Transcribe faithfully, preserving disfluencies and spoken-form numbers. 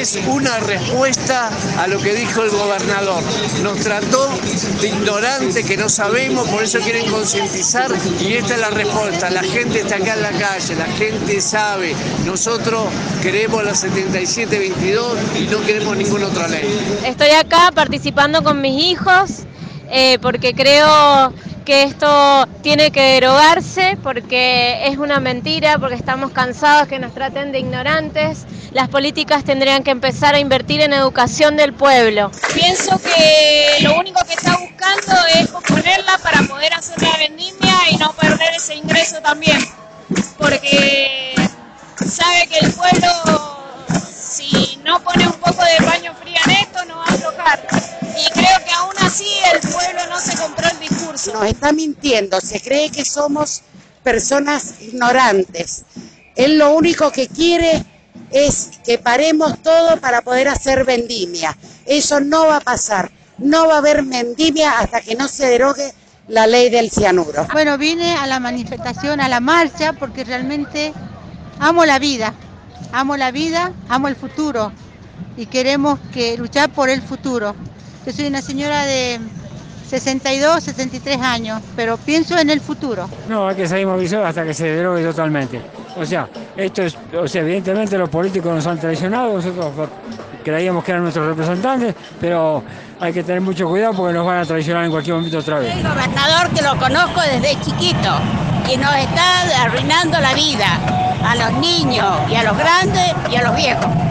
es una respuesta a lo que dijo el gobernador. Nos trató de ignorantes, que no sabemos, por eso quieren concientizar, y esta es la respuesta. La gente está acá en la calle, la gente sabe. Nosotros queremos la setenta y siete veintidós y no queremos ninguna otra ley. Estoy acá participando con mis hijos eh, porque creo que esto tiene que derogarse, porque es una mentira, porque estamos cansados que nos traten de ignorantes. Las políticas tendrían que empezar a invertir en educación del pueblo. Pienso que lo único que está buscando es posponerla para poder hacer la vendimia y no perder ese ingreso también, porque sabe que el pueblo, si no pone un poco de paño frío en esto, no va a aflojar. Y creo que aún así el pueblo no se compró el discurso. Nos está mintiendo, se cree que somos personas ignorantes. Él lo único que quiere es que paremos todo para poder hacer vendimia. Eso no va a pasar. No va a haber vendimia hasta que no se derogue la ley del cianuro. Bueno, vine a la manifestación, a la marcha, porque realmente amo la vida. Amo la vida, amo el futuro y queremos que luchar por el futuro. Yo soy una señora de sesenta y dos, sesenta y tres años, pero pienso en el futuro. No, hay que seguir movilizados hasta que se derogue totalmente. O sea, esto es, o sea, evidentemente los políticos nos han traicionado, nosotros creíamos que eran nuestros representantes, pero hay que tener mucho cuidado porque nos van a traicionar en cualquier momento otra vez. El gobernador que lo conozco desde chiquito y nos está arruinando la vida a los niños y a los grandes y a los viejos.